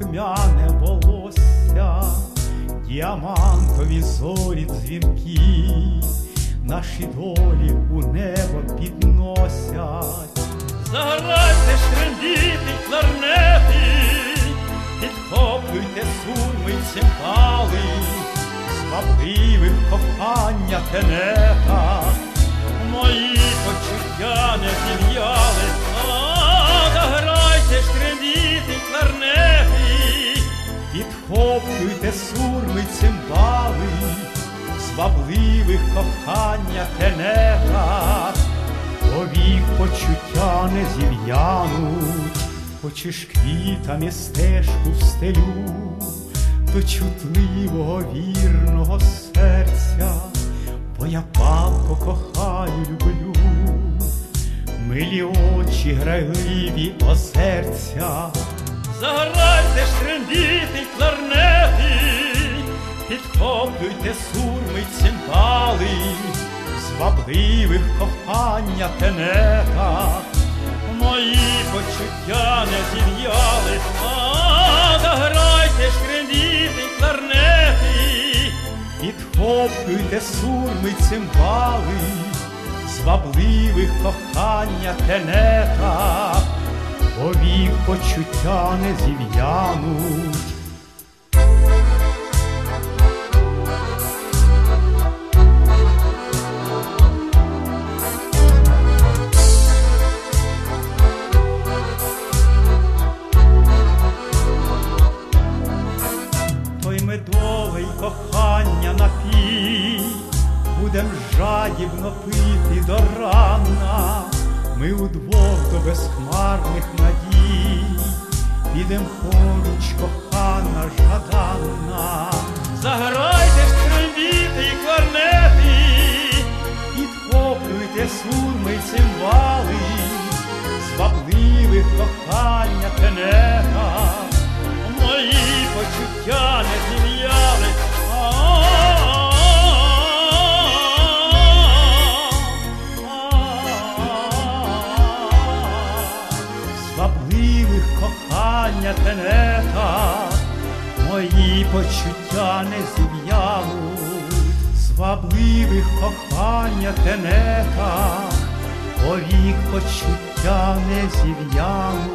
румяне волосся, діамантові зорі дзвінки, наші долі у небо підносять. Заграйте ж трембіти, кларнети, підхоплюйте суми, цимбали, звабливих кохання тенета, мої почуття не зів'яли. Заграйте ж трембіти, кларнети, Підхоплюйте сурми, цимбали, звабливих кохання тенета, повік почуття не зів'януть, хочеш квітами стежку встелю до чутливого вірного серця, бо я палко кохаю, люблю, милі очі, грайливі озерця. заграйте ж трембіти, кларнети, підхоплюйте сурми, цимбали, Звабливих кохання тенета, мої почуття не зів'яли. Заграйте ж трембіти, кларнети, підхоплюйте сурми, цимбали, звабливих кохання тенета, повік почуття не зів'януть. Той медовий кохання напій будем жадібно пити до рана, ми удвох до безхмарних надій підем поруч, кохана жаданна. заграйте ж трембіти і кларнети, Підхоплюйте сурми, цимбали, звабливих кохання тенета, мої почуття не зів'яли. звабливих кохання тенета, мої почуття не зів'януть, звабливих кохання тенета, повік почуття не зів'януть.